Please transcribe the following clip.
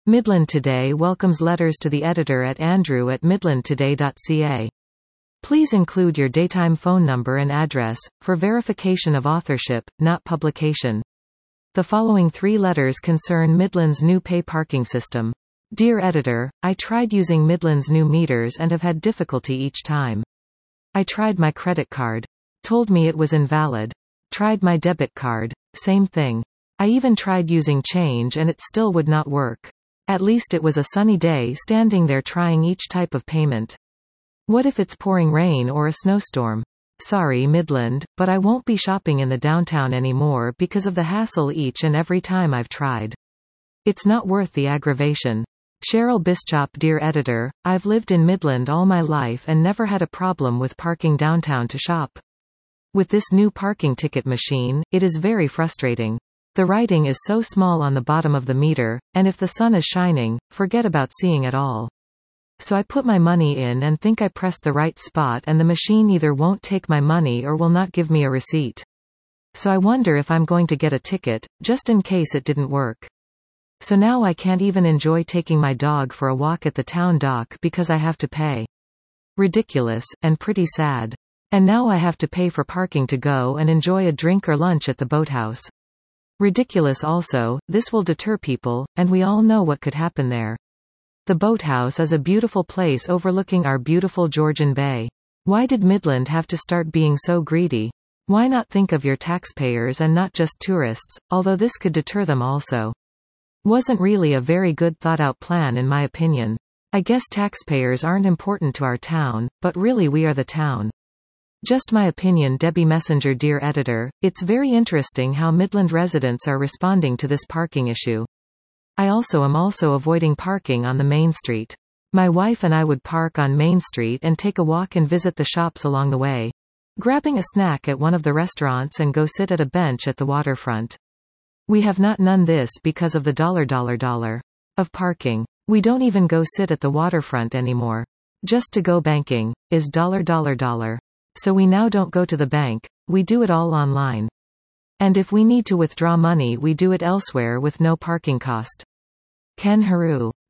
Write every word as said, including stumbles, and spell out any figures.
Midland Today welcomes letters to the editor at andrew at midland today dot c a. Please include your daytime phone number and address, for verification of authorship, not publication. The following three letters concern Midland's new pay parking system. Dear Editor, I tried using Midland's new meters and have had difficulty each time. I tried my credit card. Told me it was invalid. Tried my debit card. Same thing. I even tried using change and it still would not work. At least it was a sunny day standing there trying each type of payment. What if it's pouring rain or a snowstorm? Sorry Midland, but I won't be shopping in the downtown anymore because of the hassle each and every time I've tried. It's not worth the aggravation. Cheryl Bischop. Dear Editor, I've lived in Midland all my life and never had a problem with parking downtown to shop. With this new parking ticket machine, it is very frustrating. The writing is so small on the bottom of the meter, and if the sun is shining, forget about seeing it all. So I put my money in and think I pressed the right spot and the machine either won't take my money or will not give me a receipt. So I wonder if I'm going to get a ticket, just in case it didn't work. So now I can't even enjoy taking my dog for a walk at the town dock because I have to pay. Ridiculous, and pretty sad. And now I have to pay for parking to go and enjoy a drink or lunch at the boathouse. Ridiculous also, this will deter people, and we all know what could happen there. The boathouse is a beautiful place overlooking our beautiful Georgian Bay. Why did Midland have to start being so greedy? Why not think of your taxpayers and not just tourists, although this could deter them also. Wasn't really a very good thought-out plan in my opinion. I guess taxpayers aren't important to our town, but really we are the town. Just my opinion. Debbie Messenger. Dear Editor, it's very interesting how Midland residents are responding to this parking issue. I also am also avoiding parking on the main street. My wife and I would park on Main Street and take a walk and visit the shops along the way. Grabbing a snack at one of the restaurants and go sit at a bench at the waterfront. We have not none this because of the dollar dollar dollar of parking. We don't even go sit at the waterfront anymore. Just to go banking, is dollar dollar dollar. So we now don't go to the bank, we do it all online. And if we need to withdraw money we do it elsewhere with no parking cost. Ken Haru.